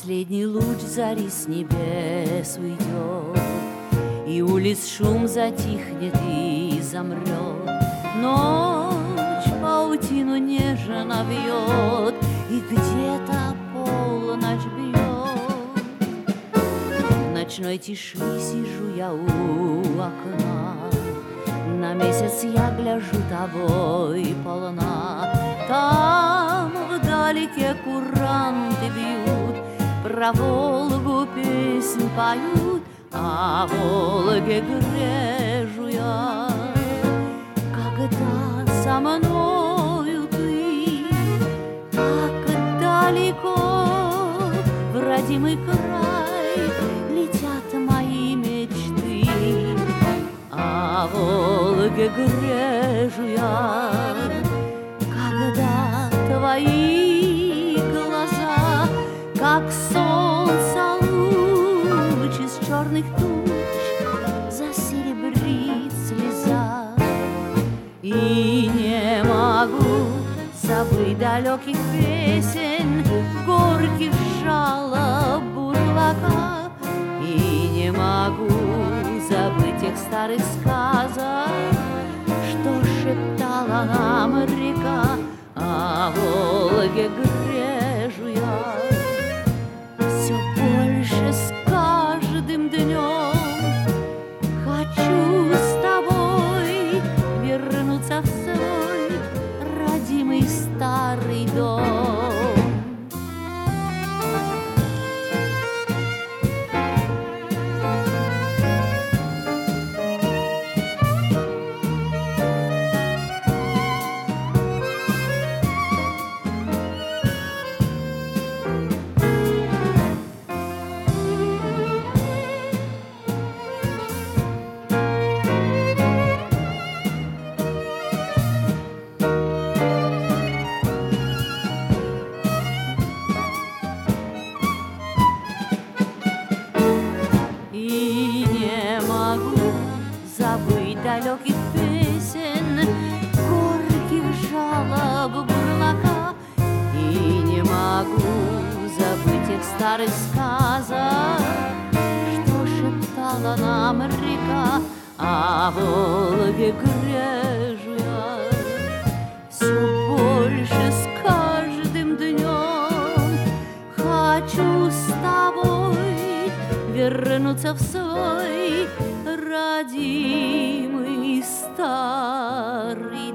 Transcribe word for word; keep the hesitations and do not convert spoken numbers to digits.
Последний луч зари с небес уйдет, и улиц шум затихнет и замрет. Ночь паутину нежно вьет, и где-то полночь бьет. В ночной тиши сижу я у окна, на месяц я гляжу, тобой полна. Там вдалеке куранты бьют, про Волгу песнь поют, а Волге грежу я. Когда со мною ты, как далеко в родимый край летят мои мечты, а Волге грежу я. Когда твои глаза, как солнце луч из черных туч, засеребрит слеза, и не могу забыть далеких песен, горьких жалоб бурлака, и не могу забыть тех старых сказок, что шептала нам река, а Волге грежу я. Все больше с каждым днем хочу с тобой вернуться в свой родимый старый дом. И не могу забыть далеких песен, горьких жалоб бурлака, и не могу забыть тех старых сказок, что шептала нам река, а Волге грежу я. Все больше с каждым днем хочу с тобой вернуться в свой родимый старый